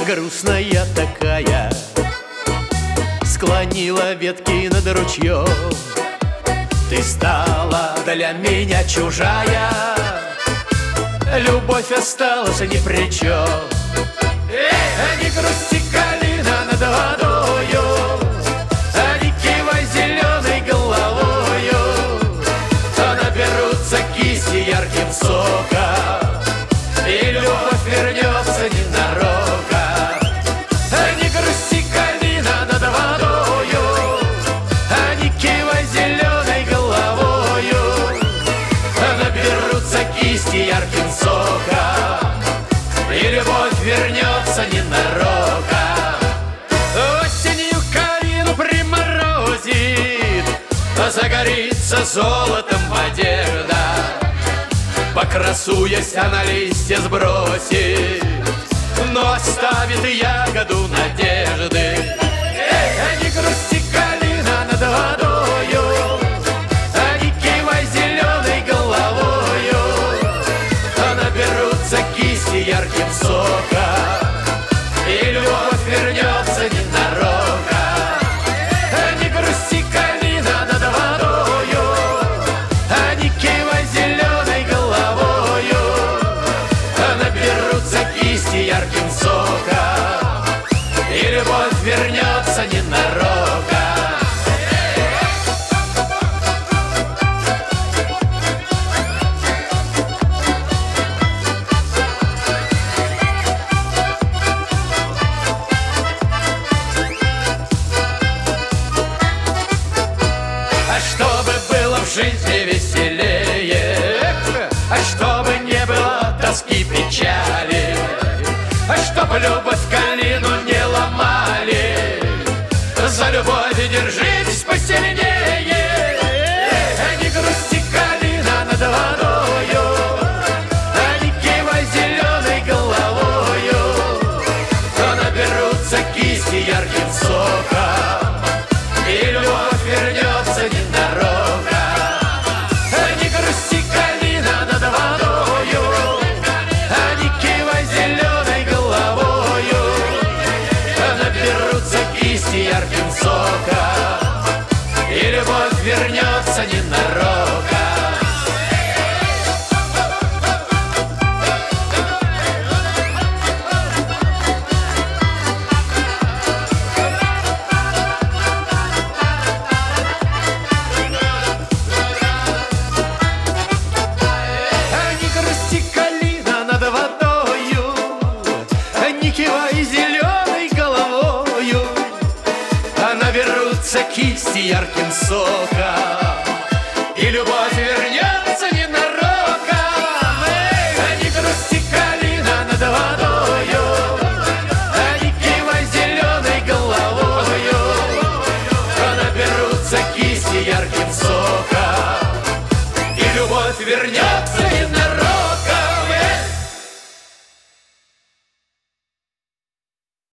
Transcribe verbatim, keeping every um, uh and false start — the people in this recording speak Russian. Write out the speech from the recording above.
грустная такая, склонила ветки над ручьем. Ты стала для меня чужая, любовь осталась ни при чем. Эй, не грусти, калина, над водою, а не кивай зеленой головою, а наберутся кисти ярким соком, и любовь вернется ненароком. А не грусти, калина, над водою, а не кивай зеленой головою, а наберутся кисти ярким соком, и любовь вернется ненароком. Осенью калину приморозит, а загорится золотом одежда. Покрасуясь, она листья сбросит, но оставит ягоду надежды. Эй, не грусти, калина, над водою, а не кивай зеленой головою, а наберутся кисти ярким соком, и любовь вернется ненароком. А не грусти, калина, над водою, а не кивай зеленой головою, а наберутся кисти ярким соком, и любовь вернется ненароком. Чтобы было в жизни веселее, а чтобы не было тоски, печали, а чтобы любовь калину не ломали, за любовь держитесь посильнее. Не грусти, калина, над водою, а не кивай зеленой головою, то наберутся кисти ярким соком, и любовь вернется ненароком. Не грусти, калина, над водою, а не кивай зеленой головою, наберутся кисти ярким соком, и любовь вернется ненароком. Не кивай зеленой головою, а наберутся кисти ярким соком,